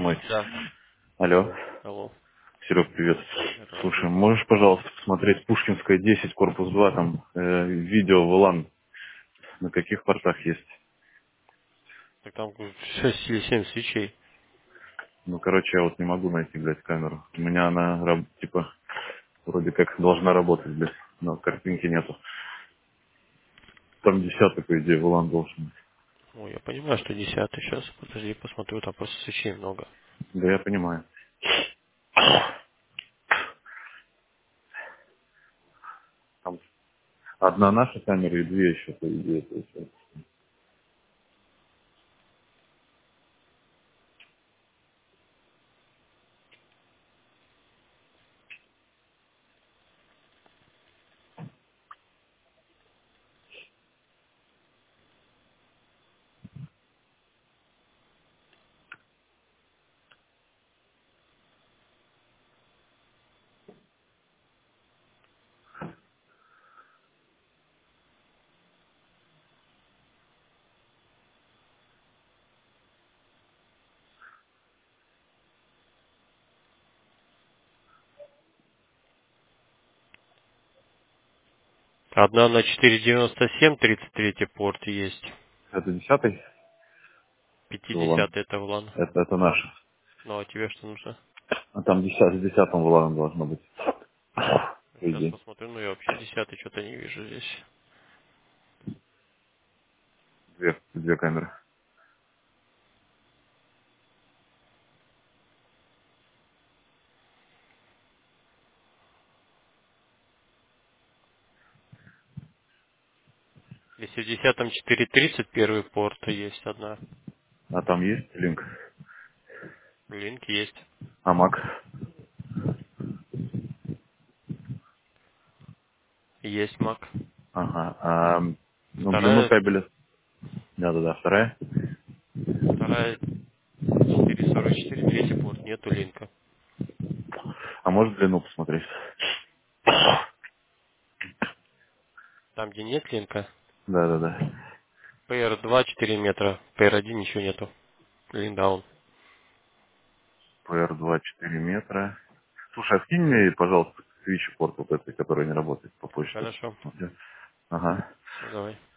мой. Да. Алло. Алло. Серег, привет. Слушай, Здравствуйте. можешь, пожалуйста, посмотреть Пушкинская 10, корпус 2, там видео VLAN на каких портах есть? Так там 6 или 7 свечей. Ну, короче, я вот не могу найти, блядь, камеру. У меня она, типа, вроде как должна работать, блядь, но картинки нету. Там 10, по идее, VLAN должен быть. Ой, я понимаю, что 10-й. Сейчас, подожди, посмотрю, там просто свечей много. Да, я понимаю. Там одна наша камера и две еще, по идее, получается. Одна на 4,97, 33-й порт есть. Это 10 VLAN? 50-й это влан. Это наша. Ну, а тебе что нужно? А там 10, 10 VLAN должно быть, по Сейчас идее. посмотрю, но я вообще 10-й что-то не вижу здесь. Две камеры. Если в 10-м 4,30 первый порт есть одна. А там есть линк? Линк есть. А Mac? Есть Мак. Ага. Ну, длину Вторая, кабеля. Да-да-да, вторая. вторая 4,44, третий порт, нету линка. А может длину посмотреть? Там, где нет линка, Да-да-да. PR2 4 метра, PR1 ничего нету. Линдаун. PR2 4 метра. Слушай, а скинь мне, пожалуйста, свич порт вот этой, который не работает по почте. Хорошо. Посмотрю. Ага. Все, давай.